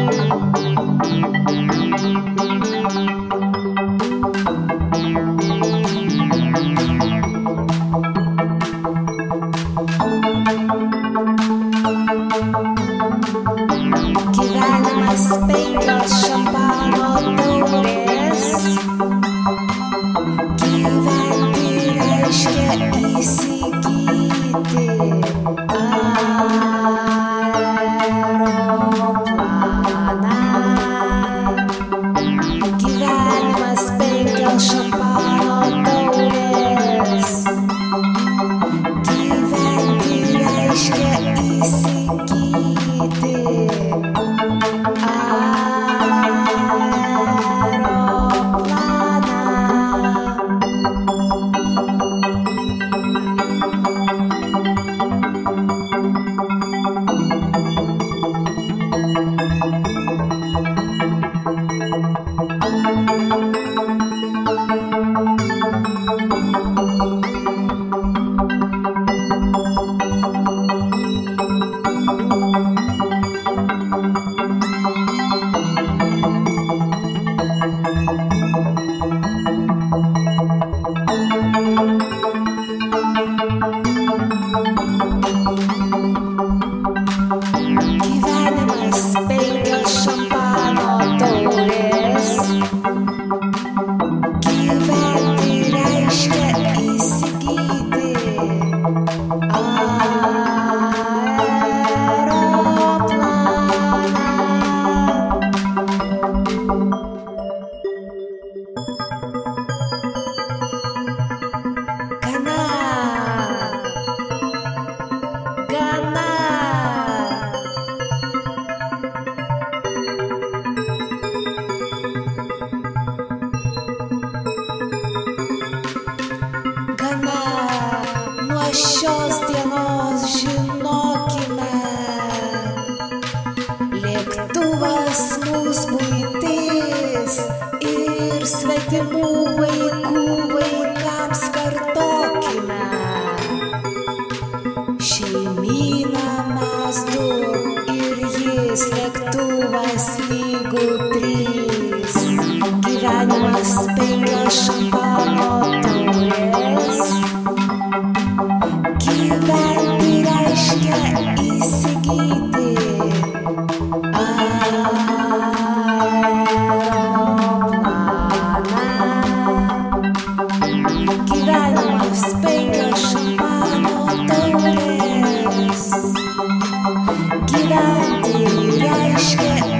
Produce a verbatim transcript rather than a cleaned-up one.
Gyvenimas penkios šampano taurės. Gyventi reiškia įsigyti aeroplaną. Gyvenimas penkios šampano taurės. Gyventi reiškia įsigyti šios dienos žinokime, lėktuvas mūsų buitis ir svetimų vaikų vaikams kartokime. Šeimyna mes du ir jis lėktuvas lygu trys. Gyvenimas penkios šampano taurės. Gyventi reiškia įsigyti aeroplaną. Gyvenimas penkios šampano taurės. Gyventi reiškia